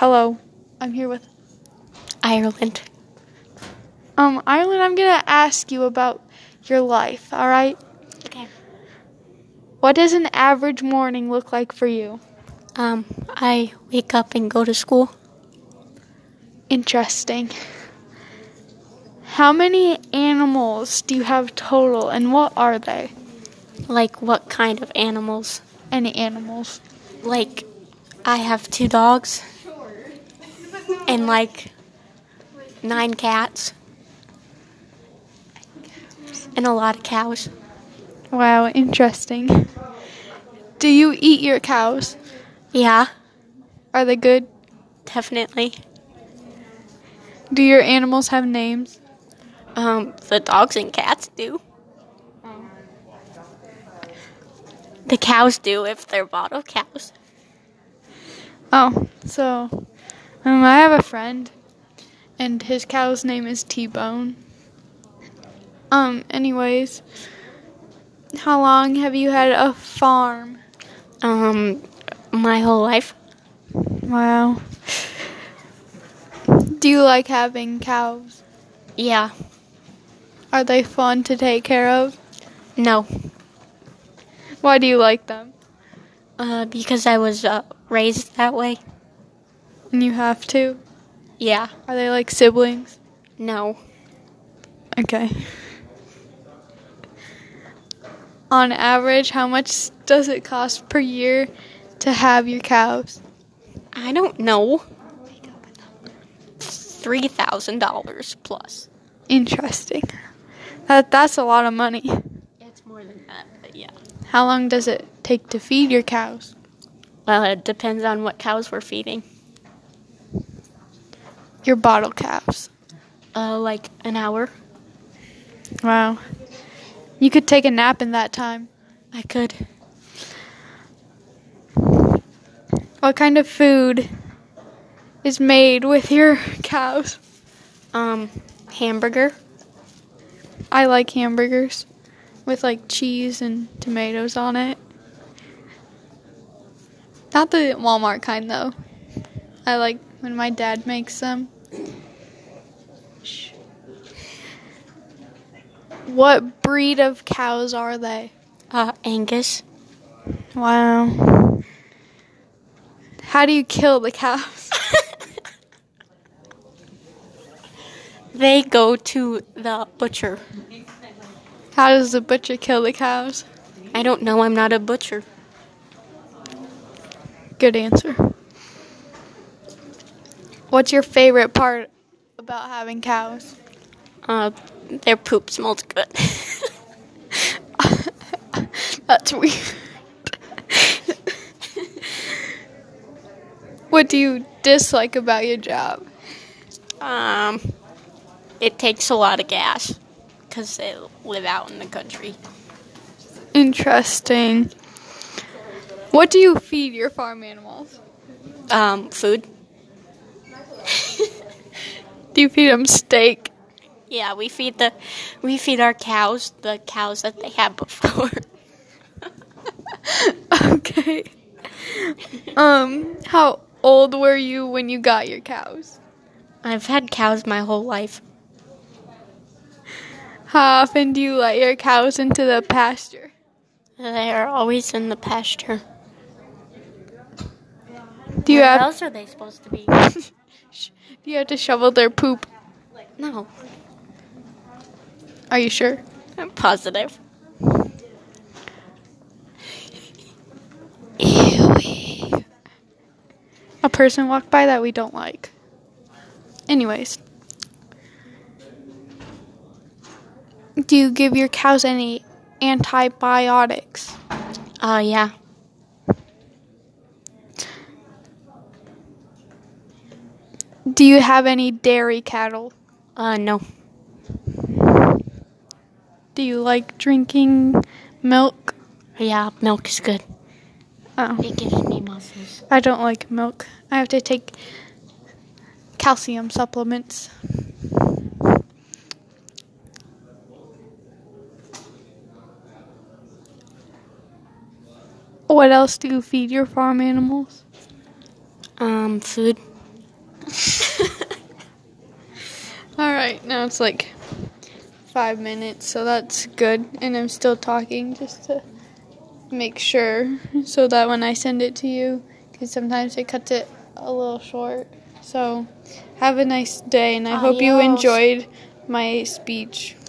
Hello, I'm here with Ireland. Ireland. I'm gonna ask you about your life. All right. Okay. What does an average morning look like for you? I wake up and go to school. Interesting. How many animals do you have total, and what are they? Like, what kind of animals? Any animals? Like, I have 2 dogs and, 9 cats and a lot of cows. Wow, interesting. Do you eat your cows? Yeah, Are they good? definitely. Do your animals have names? The dogs and cats do. The cows do if they're bottle cows. Oh, so I have a friend, and his cow's name is T-Bone. Anyways, how long have you had a farm? My whole life. Wow. Do you like having cows? Yeah. Are they fun to take care of? No. Why do you like them? Because I was raised that way. And you have to? Yeah. Are they like siblings? No. Okay. On average, how much does it cost per year to have your cows? I don't know. $3,000 plus. Interesting. That's a lot of money. It's more than that, but yeah. How long does it take to feed your cows? Well, it depends on what cows we're feeding. Your bottle cows. Like an hour. Wow. You could take a nap in that time. I could. What kind of food is made with your cows? Hamburger. I like hamburgers with like cheese and tomatoes on it. Not the Walmart kind though. I like when my dad makes them. What breed of cows are they? Angus. Wow. How do you kill the cows? They go to the butcher. How does the butcher kill the cows? I don't know. I'm not a butcher. Good answer. What's your favorite part about having cows? Their poop smells good. That's weird. What do you dislike about your job? It takes a lot of gas because they live out in the country. Interesting. What do you feed your farm animals? Food. Do you feed them steak? Yeah, we feed our cows the cows that they had before. Okay. How old were you when you got your cows? I've had cows my whole life. How often do you let your cows into the pasture? They are always in the pasture. Do you Where have else are they supposed to be? Do you have to shovel their poop? No, Are you sure? I'm positive. Ew. A person walked by that we don't like. Anyways. Do you give your cows any antibiotics? Yeah. Do you have any dairy cattle? No. Do you like drinking milk? Yeah, milk is good. Oh, It gives me muscles. I don't like milk. I have to take calcium supplements. What else do you feed your farm animals? Food. right now it's like 5 minutes, so that's good. And I'm still talking just to make sure so that when I send it to you, because sometimes it cuts it a little short. So have a nice day, and I hope you Adios. enjoyed my speech.